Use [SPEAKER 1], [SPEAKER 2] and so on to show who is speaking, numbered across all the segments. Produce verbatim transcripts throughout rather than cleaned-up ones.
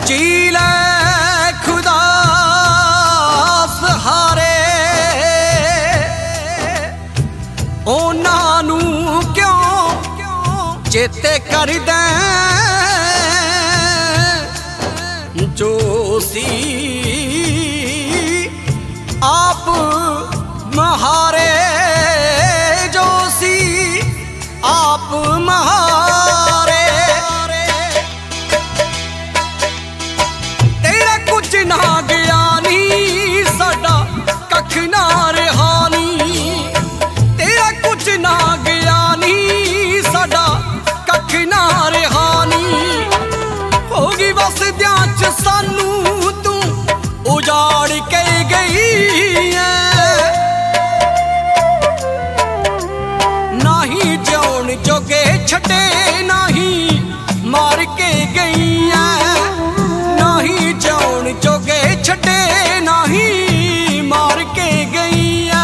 [SPEAKER 1] जी ले खुदा सहारे ओनां नू क्यों चेते कर दें जो सी आप महारे जो सी आप महारे तेरा कुछ ना गया नी साडा कख ना रहा नी तेरा कुछ ना गया नी साडा कख ना रहा नी होगी बस दियां च सानू तू उजाड़ के गई है नाही जिउण जोगे छड्डे नाही मार के गई है नाही जिउण जोगे छड्डे नाही मार के गई है।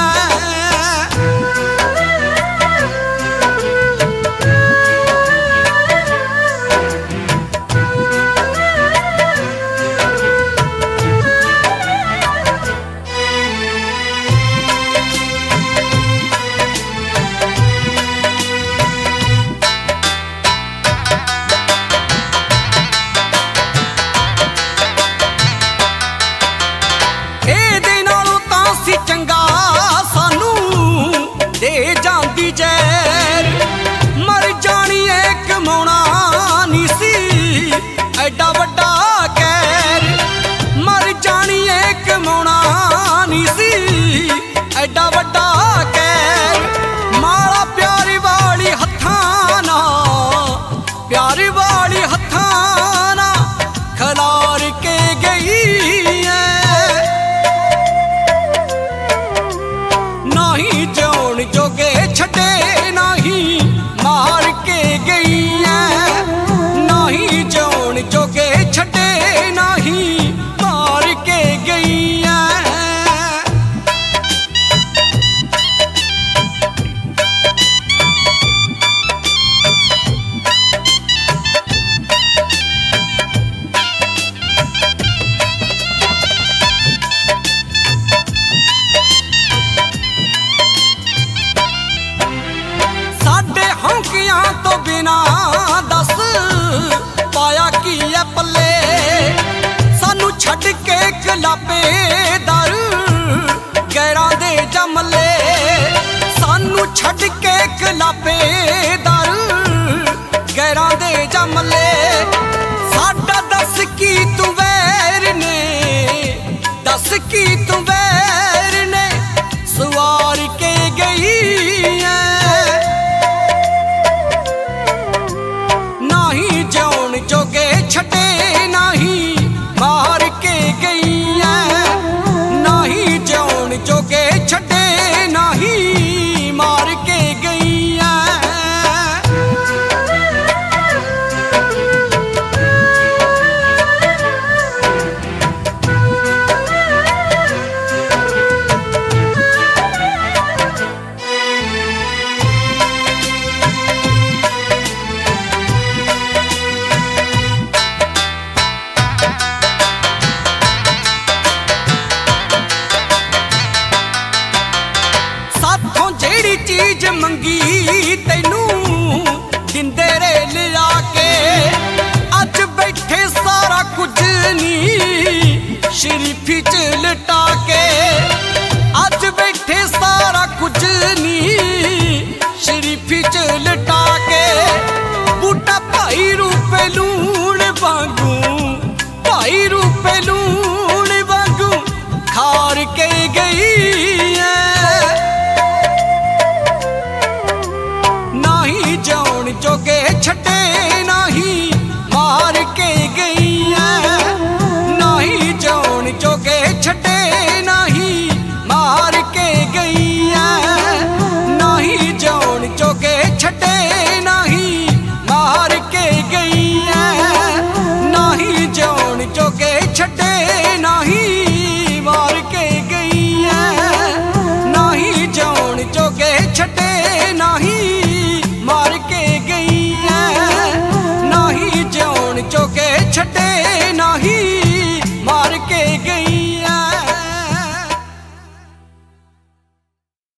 [SPEAKER 1] चंगा सानू दे जांदी जैर मर जानी है कमाउणा नी सी एडा वड्डा कैर मर जानी है कमाउणा नी सी एडा वड्डा कैर माड़ा प्यारी वाली हत्थां ना प्यारी वाली हत्थां ना खलार के गई जोगे छड्डे नाही मार के गई है नाही जिउण जोगे छड्डे नाही मार के गई है। हौंकियां तो बिना दस पाया की है पल्ले सानू छड्ड के गलाबे